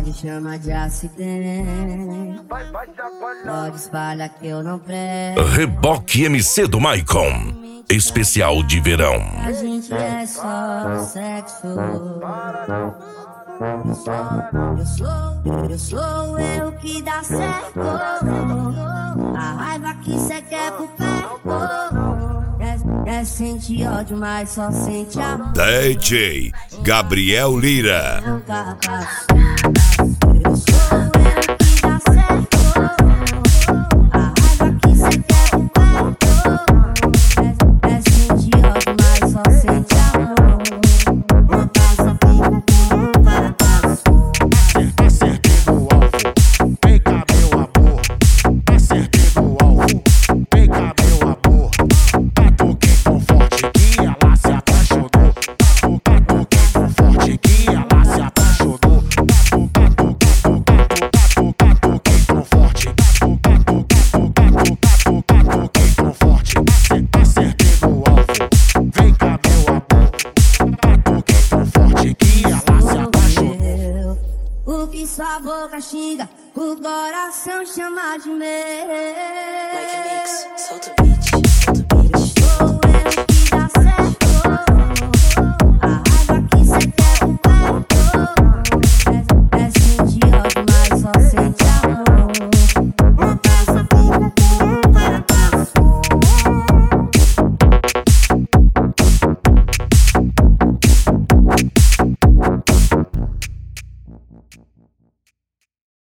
pode chamar de acidente. Pode espalhar que eu não presto. Reboque MC do Maicon, especial de verão. A gente é só sexo. Eu sou eu que dá certo. A raiva que cê quer por perto. Quer sentir ódio, mas só sente amor. DJ Gabriel Lira. Nunca passo. Eu sou eu que dá certo. A raiva que cê quer por perto. Quer sentir ódio, mas só sente amor. Não passa tempo que nunca passo. Acertei no alvo, vem cá meu amor. Acertei no alvo, vem cá meu amor. Catuquei tão forte que ela se apaixonou. Catuquei tão forte que ela se apaixonou. Catuquei tão forte. Catuquei tão forte. Acertei no alvo, vem cá meu amor. Catuquei tão forte que ela se apaixonou. O que sua boca xinga, o coração chama de meu. Mike Mix, solta o beat.